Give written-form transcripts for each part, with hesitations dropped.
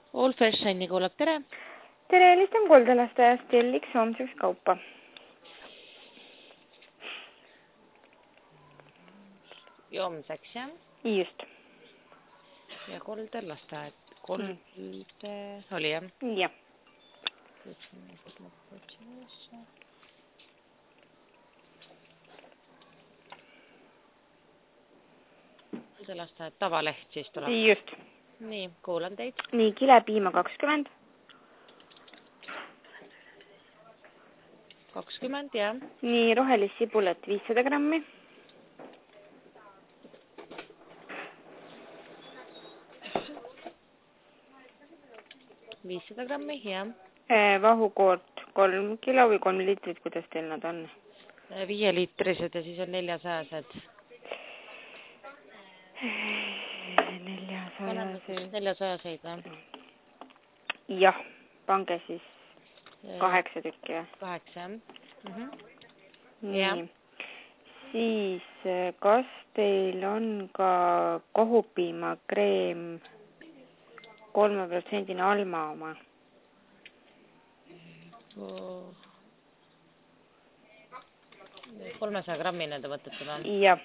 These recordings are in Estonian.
All Fresh Shiny kuulab, tere! Tere, helistan koldelastajast telliks homseks kaupa. Homseks, jah? Just. Ja koldelastajad. Kolde oli, jah? Jah. Koldelastajad tavaleht siis tuleb. Just. Nii, kuulan teid. Nii, kilepiima 20. 20, jah. Nii, rohelist sibulat 500 grammi. $500 grammi, jah. Vahukoort 3 kilo või 3 liitrit, kuidas teil nad on? 5-liitrised ja siis on 400-sed. 400-seid, või? Jah, pange siis 8 tükki. 8, jah. Nii. Siis, kas teil on ka kohupiimakreem 3% Alma oma? 300 grammine te võtate või? Jah.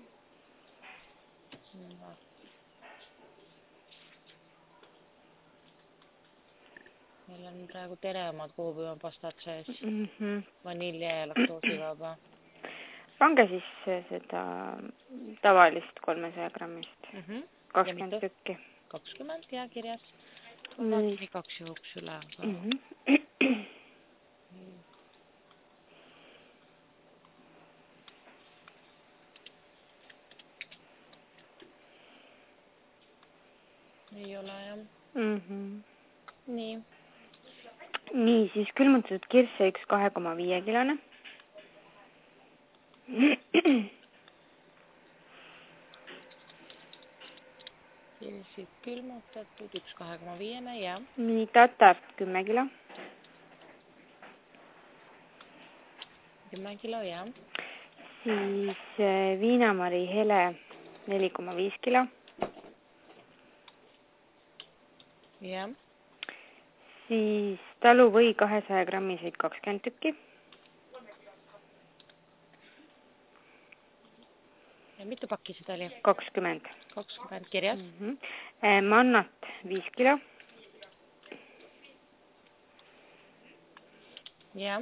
Meil on praegu teremad kohupiimapastad sees. Vanilje ja laktoosivaba. Pange siis seda tavalist 300 grammist. 20 tükki. 20, ja kirjas. Vaatan igaks juhuks üle. Ei ole, jah. Nii. Nii, siis külmutatud kirsse 1 2,5 kilone. Kirsid külmutatud 1 2,5, jah. Nii, tatart 10 kilo. 10 kilo, jah. Siis viinamari hele 4,5 kilo. Jah. Siis taluvõi 200 grammiseid 20 tükki. Ja mitu pakki seda oli? 20. 20, kirjas. Mannat 5 kilo. Jah.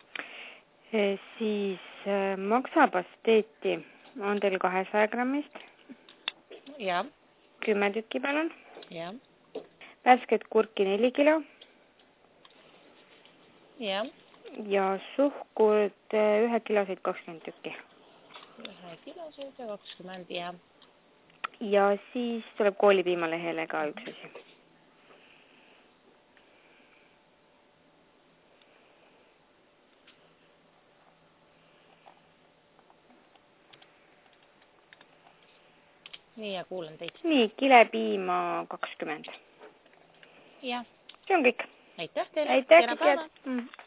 Siis maksapasteeti on teil 200 grammist. Jah. 10 tükki palun. Jah. Värsket kurki 4 kilo. Jah. Ja suhkurt 1 kiloseid 20 tükki. 1 kiloseid ja 20, jah. Ja siis tuleb koolipiimalehele ka üks asi. Nii, ja kuulen teid. Nii, kilepiima 20. Jah. See on kõik. Aitäh teile. Aitäh, kõik.